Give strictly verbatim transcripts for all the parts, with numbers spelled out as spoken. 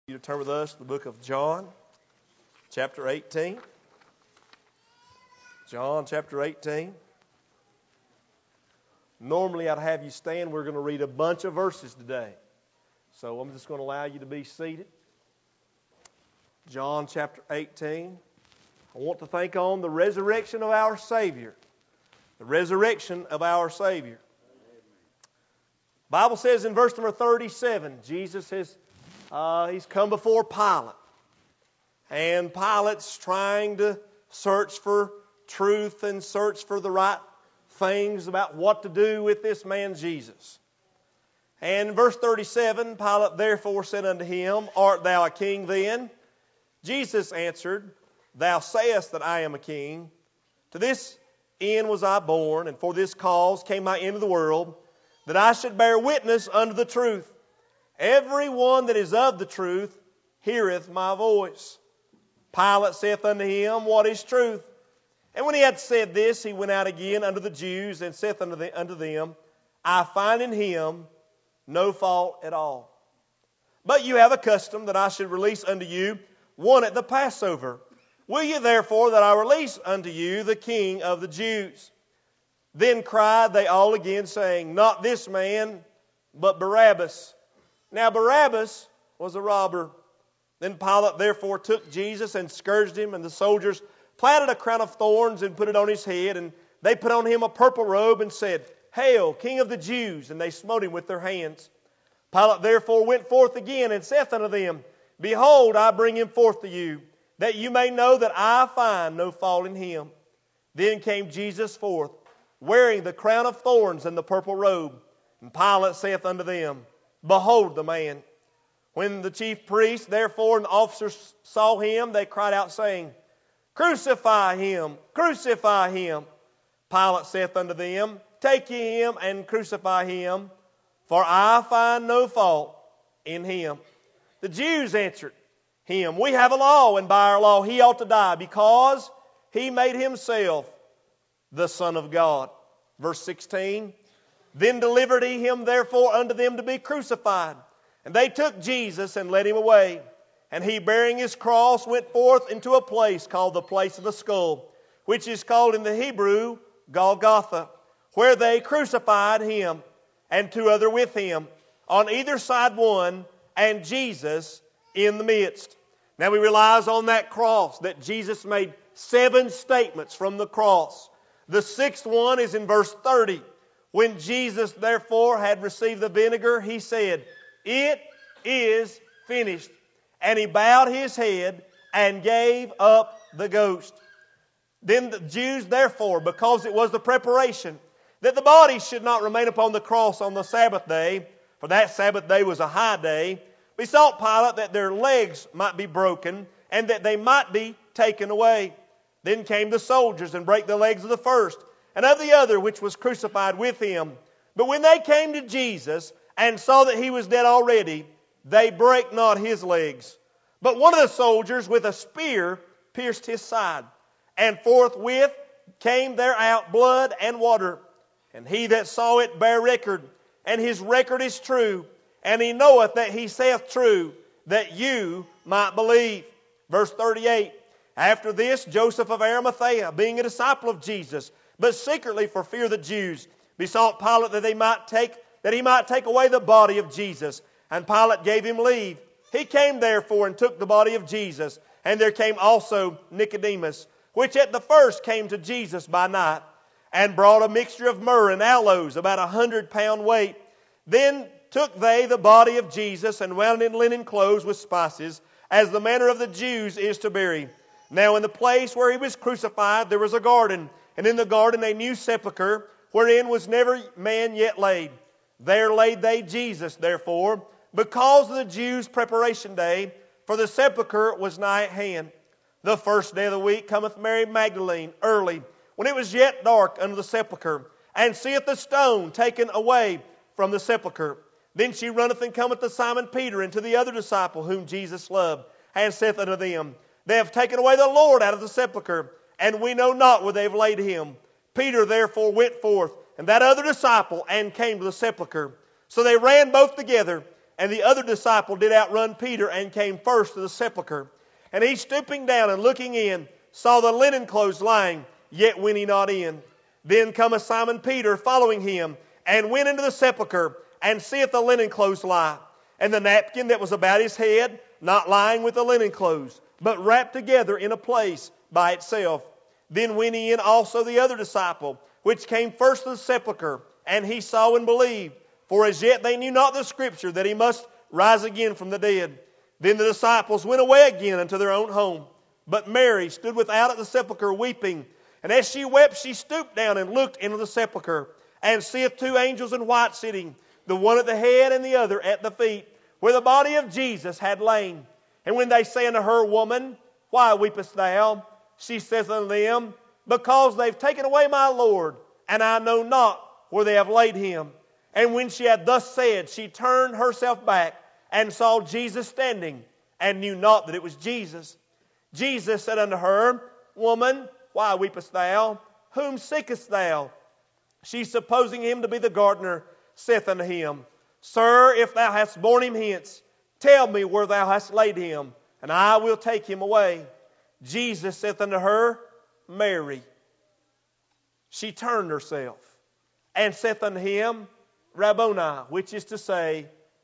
You to turn with us to the book of John, chapter eighteen. John, chapter eighteen. Normally I'd have you stand. We're going to read a bunch of verses today. So I'm just going to allow you to be seated. John, chapter eighteen. I want to think on the resurrection of our Savior. The resurrection of our Savior. The Bible says in verse number thirty-seven, Jesus has Uh, he's come before Pilate. And Pilate's trying to search for truth and search for the right things about what to do with this man Jesus. And in verse thirty-seven, Pilate therefore said unto him, Art thou a king then? Jesus answered, Thou sayest that I am a king. To this end was I born, and for this cause came I into the world, that I should bear witness unto the truth. Every one that is of the truth heareth my voice. Pilate saith unto him, What is truth? And when he had said this, he went out again unto the Jews, and saith unto, the, unto them, I find in him no fault at all. But you have a custom that I should release unto you one at the Passover. Will you therefore that I release unto you the King of the Jews? Then cried they all again, saying, Not this man, but Barabbas. Now Barabbas was a robber. Then Pilate therefore took Jesus and scourged him, and the soldiers platted a crown of thorns and put it on his head, and they put on him a purple robe and said, Hail, King of the Jews! And they smote him with their hands. Pilate therefore went forth again and saith unto them, Behold, I bring him forth to you, that you may know that I find no fault in him. Then came Jesus forth, wearing the crown of thorns and the purple robe. And Pilate saith unto them, Behold the man. When the chief priests, therefore, and the officers saw him, they cried out, saying, Crucify him! Crucify him! Pilate saith unto them, Take ye him and crucify him, for I find no fault in him. The Jews answered him, We have a law, and by our law he ought to die, because he made himself the Son of God. Verse sixteen. Then delivered he him therefore unto them to be crucified. And they took Jesus and led him away. And he, bearing his cross, went forth into a place called the place of the skull, which is called in the Hebrew Golgotha, where they crucified him, and two other with him, on either side one, and Jesus in the midst. Now we realize on that cross that Jesus made seven statements from the cross. The sixth one is in verse thirty. When Jesus therefore had received the vinegar, he said, It is finished. And he bowed his head and gave up the ghost. Then the Jews therefore, because it was the preparation that the body should not remain upon the cross on the Sabbath day, for that Sabbath day was a high day, besought Pilate that their legs might be broken and that they might be taken away. Then came the soldiers and brake the legs of the first and of the other which was crucified with him. But when they came to Jesus and saw that he was dead already, they brake not his legs. But one of the soldiers with a spear pierced his side, and forthwith came there out blood and water. And he that saw it bare record, and his record is true, and he knoweth that he saith true, that you might believe. Verse thirty-eight. After this, Joseph of Arimathea, being a disciple of Jesus, but secretly for fear of the Jews, besought Pilate that they might take that he might take away the body of Jesus. And Pilate gave him leave. He came therefore and took the body of Jesus. And there came also Nicodemus, which at the first came to Jesus by night, and brought a mixture of myrrh and aloes, about a hundred pound weight. Then took they the body of Jesus, and wound it in linen clothes with spices, as the manner of the Jews is to bury. Now in the place where he was crucified there was a garden, and in the garden a new sepulchre, wherein was never man yet laid. There laid they Jesus, therefore, because of the Jews' preparation day, for the sepulchre was nigh at hand. The first day of the week cometh Mary Magdalene early, when it was yet dark, unto the sepulchre, and seeth the stone taken away from the sepulchre. Then she runneth and cometh to Simon Peter and to the other disciple whom Jesus loved, and saith unto them, They have taken away the Lord out of the sepulchre, and we know not where they have laid him. Peter therefore went forth, and that other disciple, and came to the sepulchre. So they ran both together, And the other disciple did outrun Peter and came first to the sepulchre. And he, stooping down and looking in, saw the linen clothes lying, yet went he not in. Then cometh Simon Peter following him, and went into the sepulchre, and seeth the linen clothes lie, and the napkin that was about his head, not lying with the linen clothes, but wrapped together in a place by itself. Then went he in also the other disciple, which came first to the sepulchre, and he saw and believed. For as yet they knew not the Scripture, that he must rise again from the dead. Then the disciples went away again unto their own home. But Mary stood without at the sepulchre weeping. And as she wept, she stooped down and looked into the sepulchre, and seeth two angels in white sitting, the one at the head and the other at the feet, where the body of Jesus had lain. And when they say unto her, Woman, why weepest thou? She saith unto them, Because they've taken away my Lord, and I know not where they have laid him. And when she had thus said, she turned herself back, and saw Jesus standing, and knew not that it was Jesus. Jesus said unto her, Woman, why weepest thou? Whom seekest thou? She, supposing him to be the gardener, saith unto him, Sir, if thou hast borne him hence, tell me where thou hast laid him, and I will take him away. Jesus saith unto her, Mary. She turned herself, and saith unto him, Rabboni, which is to say,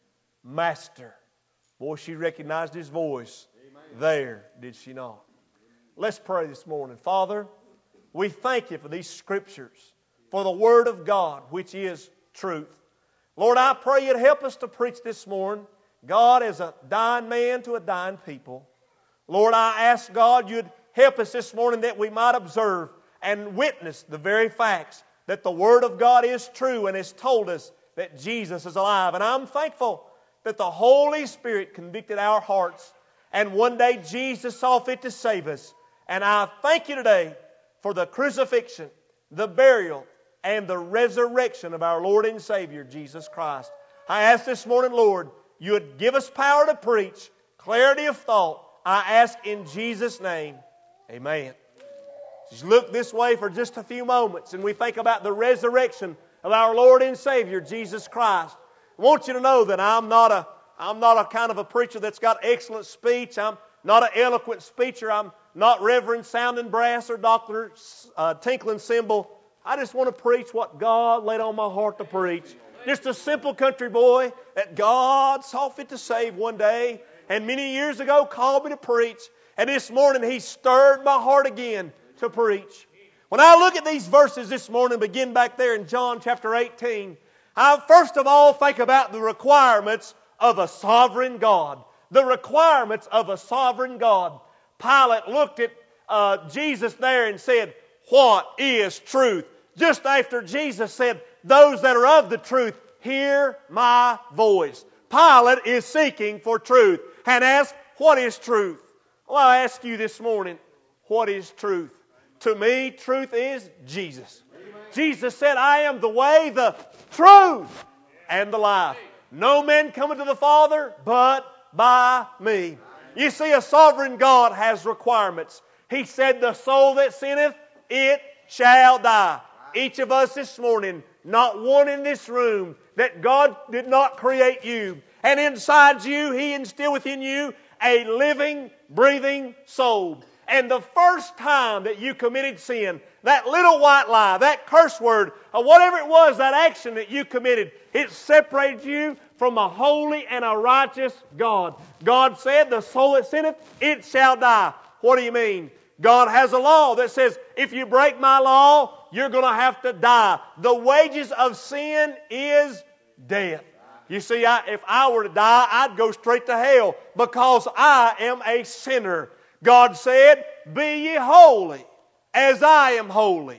Master. Boy, she recognized his voice. Amen. There, did she not? Let's pray this morning. Father, we thank you for these Scriptures, for the Word of God, which is truth. Lord, I pray you'd help us to preach this morning. God, as a dying man to a dying people. Lord, I ask God you'd help us this morning that we might observe and witness the very facts that the Word of God is true and has told us that Jesus is alive. And I'm thankful that the Holy Spirit convicted our hearts, and one day Jesus saw fit to save us. And I thank you today for the crucifixion, the burial, and the resurrection of our Lord and Savior, Jesus Christ. I ask this morning, Lord, you would give us power to preach, clarity of thought. I ask in Jesus' name, amen. Just look this way for just a few moments, and we think about the resurrection of our Lord and Savior, Jesus Christ. I want you to know that I'm not a I'm not a kind of a preacher that's got excellent speech. I'm not an eloquent speaker. I'm not Reverend Sounding Brass or Doctor Uh, Tinkling Cymbal. I just want to preach what God laid on my heart to preach. Just a simple country boy that God saw fit to save one day, and many years ago called me to preach. And this morning He stirred my heart again to preach. When I look at these verses this morning, begin back there in John chapter eighteen, I first of all think about the requirements of a sovereign God. The requirements of a sovereign God. Pilate looked at uh, Jesus there and said, What is truth? Just after Jesus said, Those that are of the truth, hear my voice. Pilate is seeking for truth and asks, What is truth? Well, I ask you this morning, what is truth? To me, truth is Jesus. Jesus said, I am the way, the truth, and the life. No man cometh to the Father but by me. You see, a sovereign God has requirements. He said, the soul that sinneth, it shall die. Each of us this morning, not one in this room, that God did not create you. And inside you, He instilled within you a living, breathing soul. And the first time that you committed sin, that little white lie, that curse word, or whatever it was, that action that you committed, it separated you from a holy and a righteous God. God said, the soul that sinneth, it shall die. What do you mean? God has a law that says, if you break my law, you're going to have to die. The wages of sin is death. You see, I, if I were to die, I'd go straight to hell because I am a sinner. God said, be ye holy as I am holy.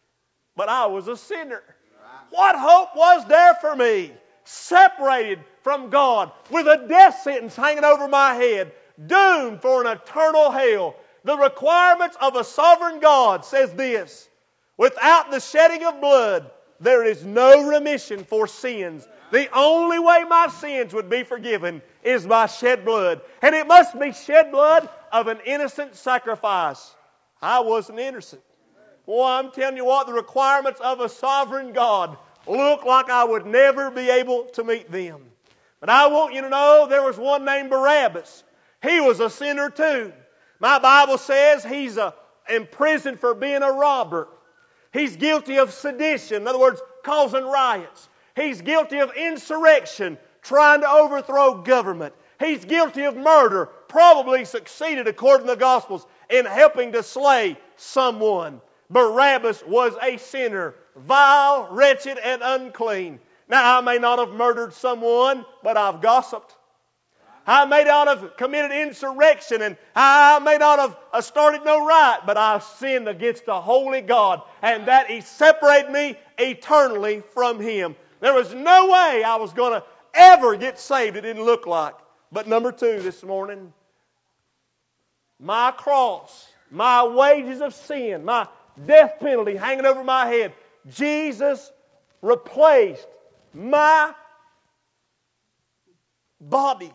But I was a sinner. What hope was there for me? Separated from God with a death sentence hanging over my head, doomed for an eternal hell. The requirements of a sovereign God says this: without the shedding of blood, there is no remission for sins. The only way my sins would be forgiven is by shed blood. And it must be shed blood of an innocent sacrifice. I wasn't innocent. Boy, I'm telling you what, the requirements of a sovereign God look like I would never be able to meet them. But I want you to know there was one named Barabbas. He was a sinner too. My Bible says he's a, imprisoned for being a robber. He's guilty of sedition, in other words, causing riots. He's guilty of insurrection, trying to overthrow government. He's guilty of murder, probably succeeded, according to the Gospels, in helping to slay someone. Barabbas was a sinner, vile, wretched, and unclean. Now, I may not have murdered someone, but I've gossiped. I may not have committed insurrection, and I may not have uh, started no riot, but I've sinned against a holy God, and that He separated me eternally from Him. There was no way I was going to ever get saved, it didn't look like. But number two this morning, my cross, my wages of sin, my death penalty hanging over my head, Jesus replaced my body,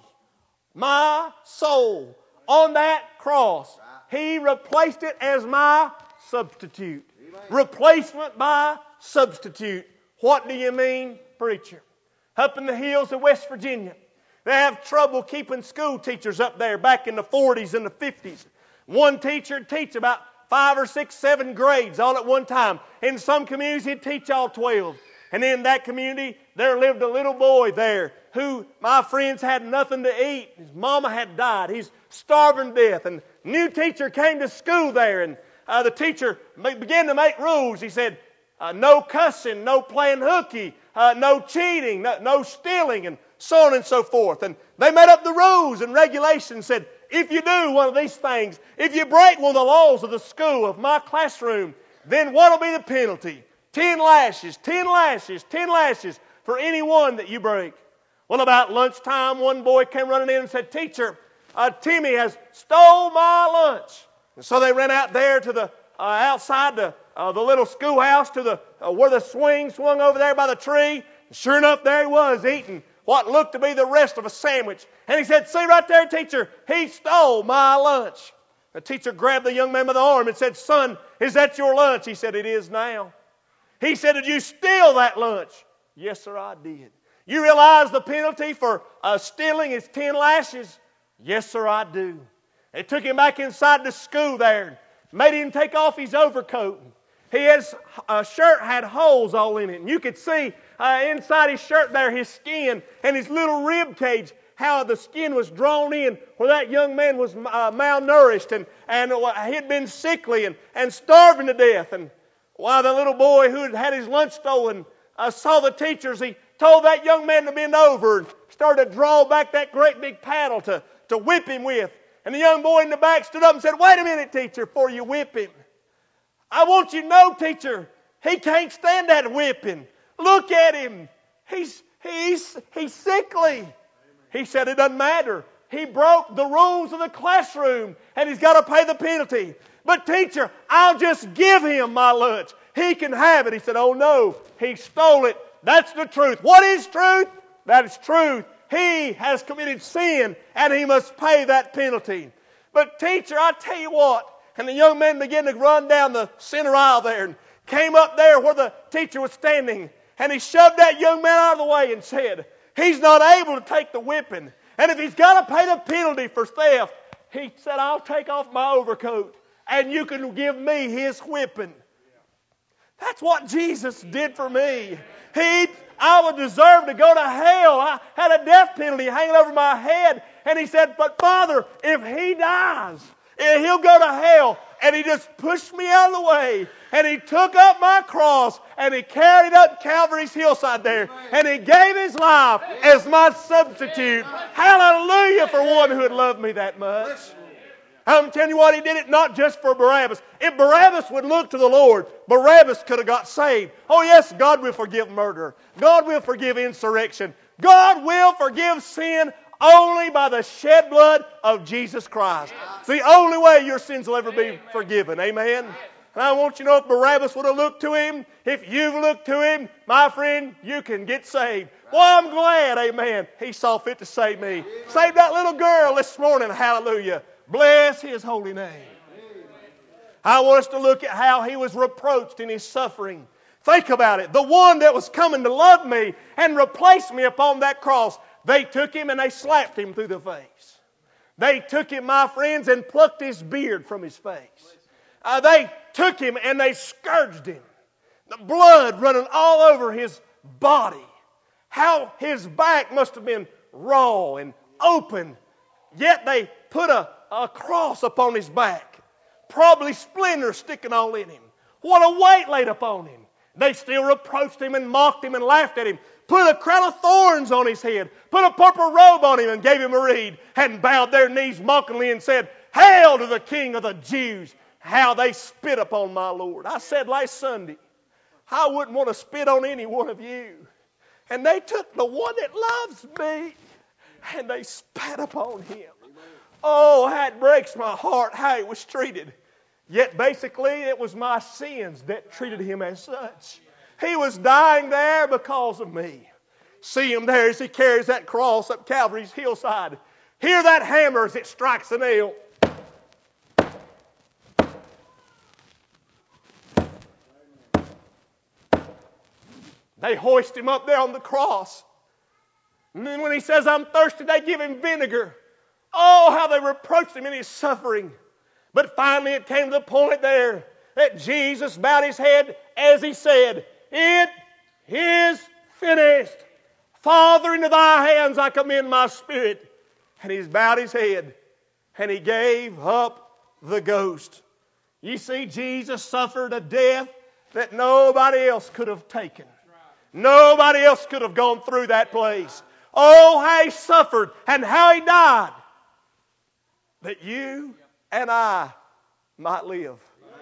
my soul on that cross. He replaced it as my substitute. Replacement by substitute. What do you mean, preacher? Up in the hills of West Virginia, they have trouble keeping school teachers up there back in the forties and the fifties. One teacher would teach about five or six, seven grades all at one time. In some communities, he'd teach all twelve. And in that community, there lived a little boy there who, my friends, had nothing to eat. His mama had died. He's starving to death. And a new teacher came to school there, and uh, the teacher began to make rules. He said, uh, no cussing, no playing hooky, uh, no cheating, no, no stealing, and so on and so forth. And they made up the rules and regulations, said, if you do one of these things, if you break one of the laws of the school, of my classroom, then what will be the penalty? Ten lashes, ten lashes, ten lashes for any one that you break. Well, about lunchtime, one boy came running in and said, Teacher, uh, Timmy has stole my lunch. And so they ran out there to the uh, outside the, uh, the little schoolhouse to the uh, where the swing swung over there by the tree. And sure enough, there he was eating what looked to be the rest of a sandwich. And he said, see right there, teacher, he stole my lunch. The teacher grabbed the young man by the arm and said, son, is that your lunch? He said, it is now. He said, did you steal that lunch? Yes, sir, I did. You realize the penalty for uh, stealing is ten lashes? Yes, sir, I do. They took him back inside the school there, made him take off his overcoat. His uh, shirt had holes all in it, and you could see uh, inside his shirt there his skin and his little rib cage, how the skin was drawn in where that young man was uh, malnourished and, and uh, he'd been sickly and, and starving to death. And while the little boy who had had his lunch stolen uh, saw the teachers, he told that young man to bend over and started to draw back that great big paddle to, to whip him with. And the young boy in the back stood up and said, wait a minute, teacher, before you whip him. I want you to know, teacher, he can't stand that whipping. Look at him. He's, he's, he's sickly. He said it doesn't matter. He broke the rules of the classroom and he's got to pay the penalty. But teacher, I'll just give him my lunch. He can have it. He said, oh no, he stole it. That's the truth. What is truth? That is truth. He has committed sin and he must pay that penalty. But teacher, I tell you what. And the young man began to run down the center aisle there and came up there where the teacher was standing. And he shoved that young man out of the way and said, he's not able to take the whipping. And if he's got to pay the penalty for theft, he said, I'll take off my overcoat and you can give me his whipping. That's what Jesus did for me. He, I would deserve to go to hell. I had a death penalty hanging over my head. And he said, but Father, if he dies, he'll go to hell. And he just pushed me out of the way. And he took up my cross and he carried up Calvary's hillside there. And he gave his life as my substitute. Hallelujah for one who had loved me that much. I'm telling you what, he did it not just for Barabbas. If Barabbas would look to the Lord, Barabbas could have got saved. Oh yes, God will forgive murder. God will forgive insurrection. God will forgive sin only by the shed blood of Jesus Christ. It's the only way your sins will ever be forgiven. Amen? And I want you to know if Barabbas would have looked to him, if you've looked to him, my friend, you can get saved. Well, I'm glad, amen, he saw fit to save me. Saved that little girl this morning, hallelujah. Bless his holy name. I want us to look at how he was reproached in his suffering. Think about it. The one that was coming to love me and replace me upon that cross, They took him and they slapped him through the face. They took him, my friends, and plucked his beard from his face. Uh, they took him and they scourged him. The blood running all over his body. How his back must have been raw and open. Yet they put a, a cross upon his back. Probably splinters sticking all in him. What a weight laid upon him. They still reproached him and mocked him and laughed at him. Put a crown of thorns on his head. Put a purple robe on him and gave him a reed. And bowed their knees mockingly and said, "Hail to the King of the Jews." How they spit upon my Lord. I said last Sunday, I wouldn't want to spit on any one of you. And they took the one that loves me and they spat upon him. Oh, how it breaks my heart how he was treated. Yet basically it was my sins that treated him as such. He was dying there because of me. See him there as he carries that cross up Calvary's hillside. Hear that hammer as it strikes the nail. They hoist him up there on the cross. And then when he says, "I'm thirsty," they give him vinegar. Oh, how they reproached him in his suffering. But finally it came to the point there that Jesus bowed his head as he said, "It is finished. Father, into thy hands I commend my spirit." And he's bowed his head and he gave up the ghost. You see, Jesus suffered a death that nobody else could have taken. Nobody else could have gone through that place. Oh, how he suffered and how he died that you and I might live.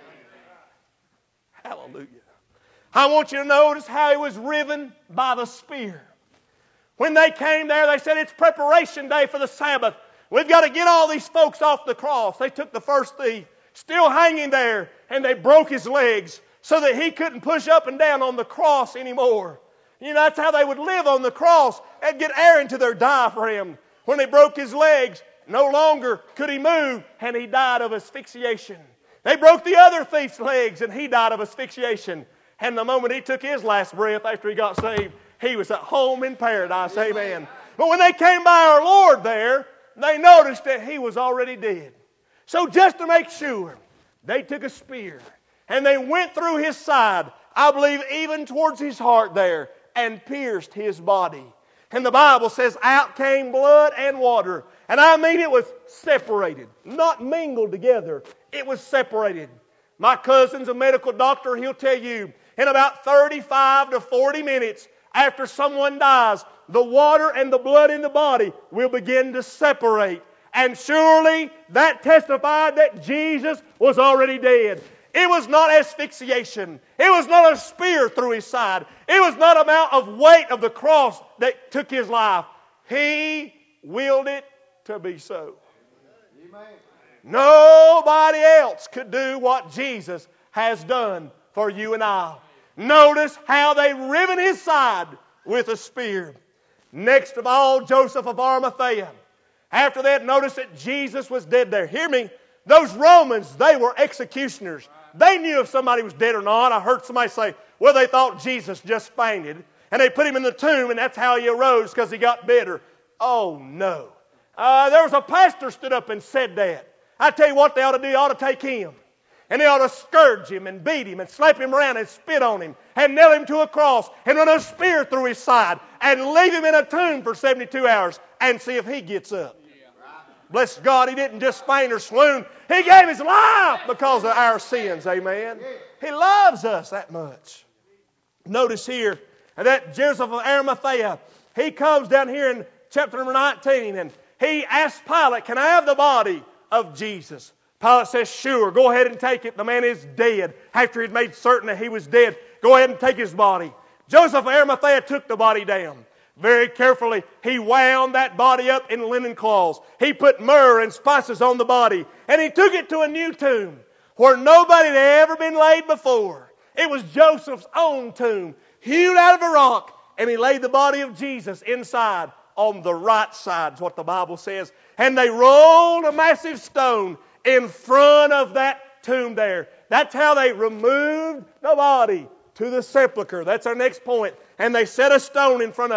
Hallelujah. I want you to notice how he was riven by the spear. When they came there, they said, "It's preparation day for the Sabbath. We've got to get all these folks off the cross." They took the first thief, still hanging there, and they broke his legs so that he couldn't push up and down on the cross anymore. You know, that's how they would live on the cross and get air into their diaphragm. When they broke his legs, no longer could he move, and he died of asphyxiation. They broke the other thief's legs, and he died of asphyxiation. And the moment he took his last breath after he got saved, he was at home in paradise. Amen. But when they came by our Lord there, they noticed that he was already dead. So just to make sure, they took a spear, and they went through his side, I believe even towards his heart there, and pierced his body. And the Bible says, out came blood and water. And I mean it was separated, not mingled together. It was separated. My cousin's a medical doctor. He'll tell you, in about thirty-five to forty minutes after someone dies, the water and the blood in the body will begin to separate. And surely that testified that Jesus was already dead. It was not asphyxiation. It was not a spear through his side. It was not amount of weight of the cross that took his life. He willed it to be so. Amen. Nobody else could do what Jesus has done for you and I. Notice how they riven his side with a spear. Next of all, Joseph of Arimathea. After that, notice that Jesus was dead there. Hear me. Those Romans, they were executioners. They knew if somebody was dead or not. I heard somebody say, well, they thought Jesus just fainted. And they put him in the tomb, and that's how he arose, because he got better. Oh, no. Uh, there was a pastor stood up and said that. I tell you what they ought to do. They ought to take him. And they ought to scourge him and beat him and slap him around and spit on him and nail him to a cross and run a spear through his side and leave him in a tomb for seventy-two hours and see if he gets up. Bless God, he didn't just faint or swoon. He gave his life because of our sins. Amen. He loves us that much. Notice here that Joseph of Arimathea, he comes down here in chapter number nineteen and he asks Pilate, can I have the body of Jesus? Pilate says, sure, go ahead and take it. The man is dead. After he'd made certain that he was dead, go ahead and take his body. Joseph of Arimathea took the body down. Very carefully, he wound that body up in linen cloths. He put myrrh and spices on the body. And he took it to a new tomb where nobody had ever been laid before. It was Joseph's own tomb, hewed out of a rock. And he laid the body of Jesus inside on the right side, is what the Bible says. And they rolled a massive stone in front of that tomb there. That's how they removed the body to the sepulcher. That's our next point. And they set a stone in front of it.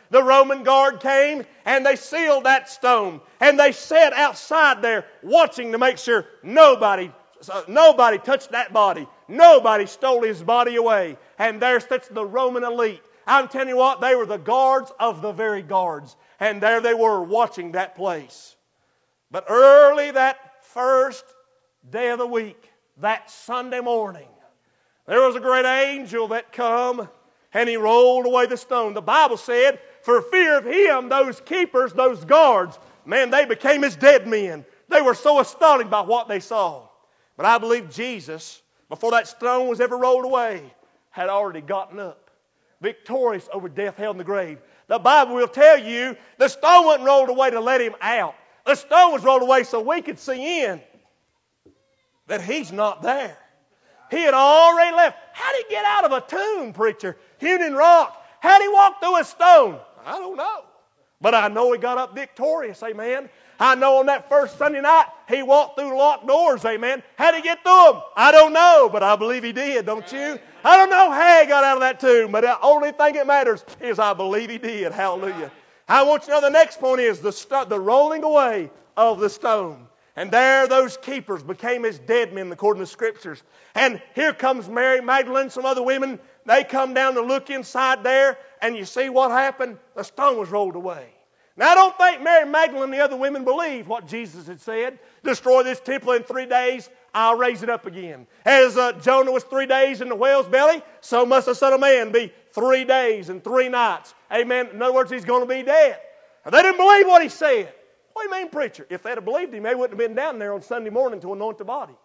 The Roman guard came and they sealed that stone. And they sat outside there watching to make sure nobody, nobody touched that body. Nobody stole his body away. And there sits the Roman elite. I'm telling you what, they were the guards of the very guards. And there they were watching that place. But early that first day of the week, that Sunday morning, there was a great angel that come and he rolled away the stone. The Bible said, for fear of him, those keepers, those guards, man, they became as dead men. They were so astonished by what they saw. But I believe Jesus, before that stone was ever rolled away, had already gotten up, victorious over death, hell, and the grave. The Bible will tell you the stone wasn't rolled away to let him out. The stone was rolled away so we could see in that he's not there. He had already left. How did he get out of a tomb, preacher? Hewn in rock. How did he walk through a stone? I don't know. But I know he got up victorious, amen. I know on that first Sunday night, he walked through locked doors, amen. How did he get through them? I don't know, but I believe he did, don't you? I don't know how he got out of that tomb, but the only thing that matters is I believe he did. Hallelujah. I want you to know the next point is the, st- the rolling away of the stone. And there those keepers became as dead men according to the Scriptures. And here comes Mary Magdalene, some other women. They come down to look inside there. And you see what happened? The stone was rolled away. Now I don't think Mary Magdalene and the other women believed what Jesus had said. Destroy this temple in three days. I'll raise it up again. As uh, Jonah was three days in the whale's belly, so must the Son of Man be three days and three nights. Amen. In other words, he's going to be dead. And they didn't believe what he said. What do you mean, preacher? If they'd have believed him, they wouldn't have been down there on Sunday morning to anoint the body.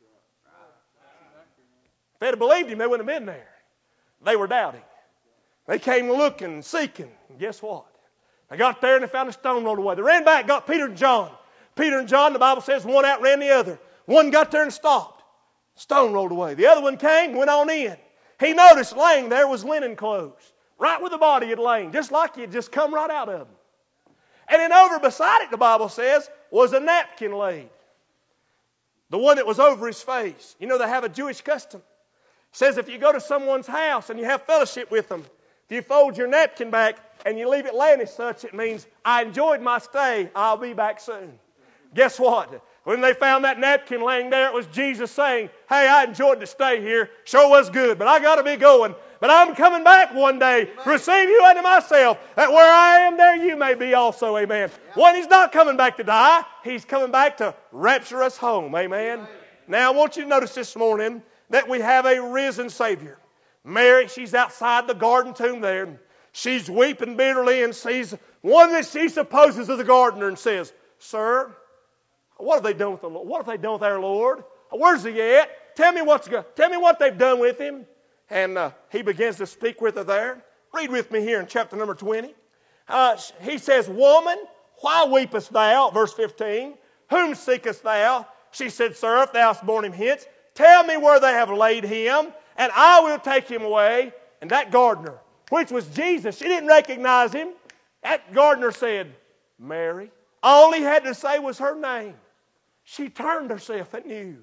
If they'd have believed him, they wouldn't have been there. They were doubting. They came looking, seeking. And guess what? They got there and they found a stone rolled away. They ran back, got Peter and John. Peter and John, the Bible says, one outran the other. One got there and stopped. Stone rolled away. The other one came, went on in. He noticed laying there was linen clothes. Right where the body had lain. Just like he had just come right out of them. And then over beside it, the Bible says, was a napkin laid. The one that was over his face. You know, they have a Jewish custom. It says if you go to someone's house and you have fellowship with them, if you fold your napkin back and you leave it laying as such, it means, I enjoyed my stay. I'll be back soon. Guess what? When they found that napkin laying there, it was Jesus saying, hey, I enjoyed the stay here. Sure was good, but I got to be going. But I'm coming back one day to receive you unto myself, that where I am, there you may be also, amen. One, he's not coming back to die. He's coming back to rapture us home, amen. Now, I want you to notice this morning that we have a risen Savior. Mary, she's outside the garden tomb there. She's weeping bitterly and sees one that she supposes is the gardener and says, Sir, what have they done with the Lord? What have they done with our Lord? Where's he at? Tell me what's go- Tell me what they've done with him. And uh, he begins to speak with her there. Read with me here in chapter number twenty. Uh, he says, Woman, why weepest thou? Verse fifteen. Whom seekest thou? She said, Sir, if thou hast borne him hence, tell me where they have laid him, and I will take him away. And that gardener, which was Jesus, she didn't recognize him. That gardener said, Mary. All he had to say was her name. She turned herself and knew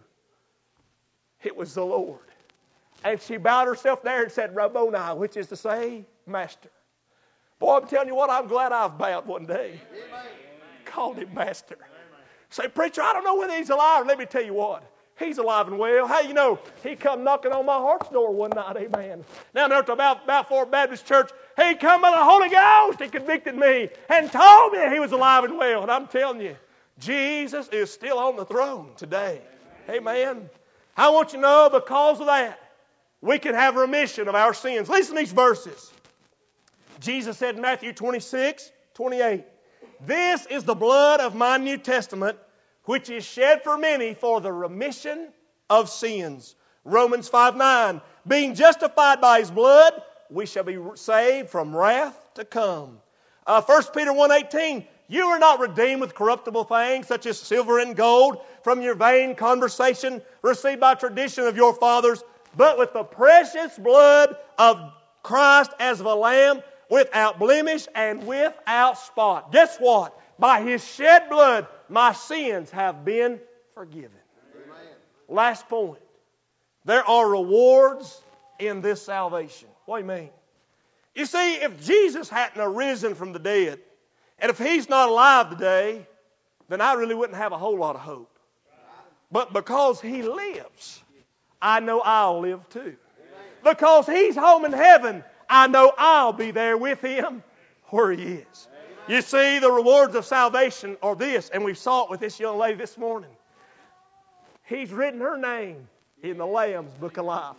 it was the Lord. And she bowed herself there and said, Rabboni, which is to say, Master. Boy, I'm telling you what, I'm glad I've bowed one day. Amen. Called him Master. Amen. Say, preacher, I don't know whether he's alive. Let me tell you what. He's alive and well. How you know? He come knocking on my heart's door one night. Amen. Now, there to about, about Fort Baptist Church, he come by the Holy Ghost and convicted me and told me he was alive and well. And I'm telling you, Jesus is still on the throne today. Amen. I want you to know because of that, we can have remission of our sins. Listen to these verses. Jesus said in Matthew twenty-six, twenty-eight, This is the blood of my New Testament, which is shed for many for the remission of sins. Romans five nine, Being justified by His blood, we shall be saved from wrath to come. Uh, First Peter one eighteen, You are not redeemed with corruptible things, such as silver and gold, from your vain conversation received by tradition of your fathers, but with the precious blood of Christ as of a lamb, without blemish and without spot. Guess what? By His shed blood, my sins have been forgiven. Amen. Last point. There are rewards in this salvation. What do you mean? You see, if Jesus hadn't arisen from the dead, and if He's not alive today, then I really wouldn't have a whole lot of hope. But because He lives, I know I'll live too. Because He's home in heaven, I know I'll be there with Him where He is. You see, the rewards of salvation are this, and we saw it with this young lady this morning. He's written her name in the Lamb's Book of Life.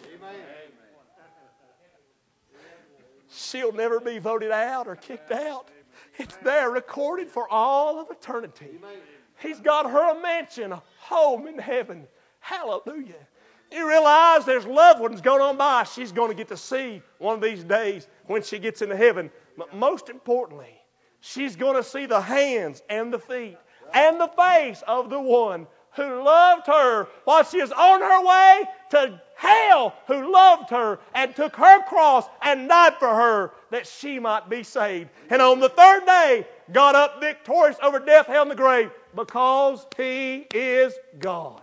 She'll never be voted out or kicked out. It's there recorded for all of eternity. He's got her a mansion, a home in heaven. Hallelujah. You realize there's loved ones going on by she's going to get to see one of these days when she gets into heaven. But most importantly, she's going to see the hands and the feet and the face of the one who loved her while she was on her way to hell, who loved her and took her cross and died for her that she might be saved. And on the third day, got up victorious over death, hell, and the grave because He is God.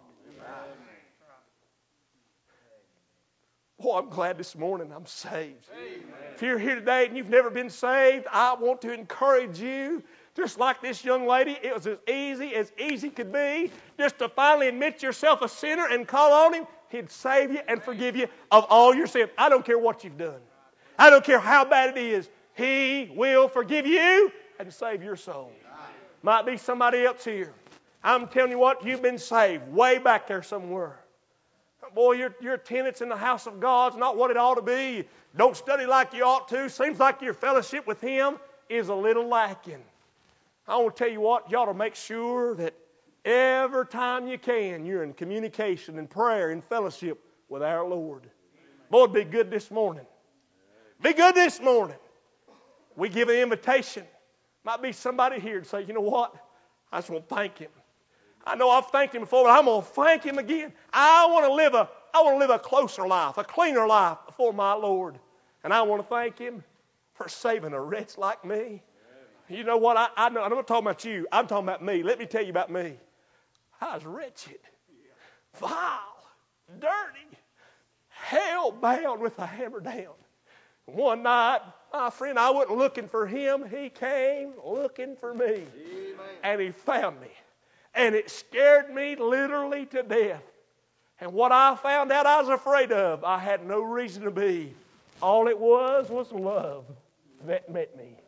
Boy, I'm glad this morning I'm saved. Amen. If you're here today and you've never been saved, I want to encourage you. Just like this young lady, it was as easy as easy could be just to finally admit yourself a sinner and call on Him. He'd save you and forgive you of all your sins. I don't care what you've done. I don't care how bad it is. He will forgive you and save your soul. Might be somebody else here. I'm telling you what, you've been saved way back there somewhere. Boy, your, your attendance in the house of God's not what it ought to be. Don't study like you ought to. Seems like your fellowship with Him is a little lacking. I want to tell you what, you ought to make sure that every time you can, you're in communication and prayer and fellowship with our Lord. Boy, it'd be good this morning. Be good this morning. We give an invitation. Might be somebody here to say, you know what? I just want to thank Him. I know I've thanked Him before, but I'm going to thank Him again. I want to live a, I want to live a closer life, a cleaner life before my Lord. And I want to thank Him for saving a wretch like me. You know what? I, I know, I'm not talking about you. I'm talking about me. Let me tell you about me. I was wretched, vile, dirty, hell-bound with a hammer down. One night, my friend, I wasn't looking for Him. He came looking for me. Amen. And He found me. And it scared me literally to death. And what I found out I was afraid of, I had no reason to be. All it was was love that met me.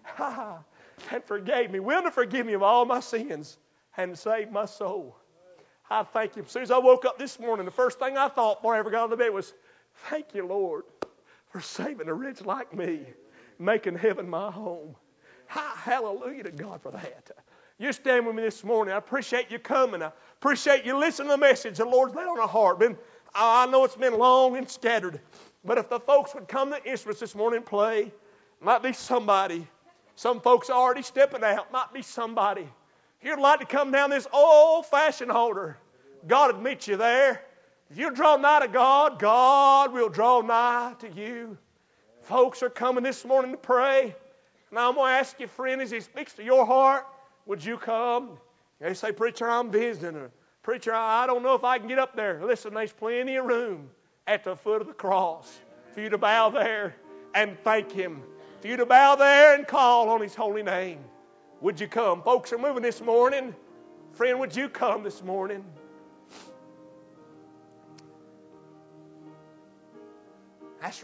And forgave me, willing to forgive me of all my sins and saved my soul. I thank Him. As soon as I woke up this morning, the first thing I thought before I ever got out of bed was, thank you, Lord, for saving a wretch like me, making heaven my home. Hallelujah to God for that. You stand with me this morning. I appreciate you coming. I appreciate you listening to the message the Lord's laid on our heart. Been, I know it's been long and scattered, but if the folks would come to the instruments this morning and play, might be somebody. Some folks are already stepping out. Might be somebody. You'd like to come down this old-fashioned altar. God would meet you there. If you draw nigh to God, God will draw nigh to you. Folks are coming this morning to pray. And I'm going to ask you, friend, as He speaks to your heart, would you come? They say, preacher, I'm visiting. Or, preacher, I don't know if I can get up there. Listen, there's plenty of room at the foot of the cross for you to bow there and thank Him. For you to bow there and call on His holy name. Would you come? Folks are moving this morning. Friend, would you come this morning?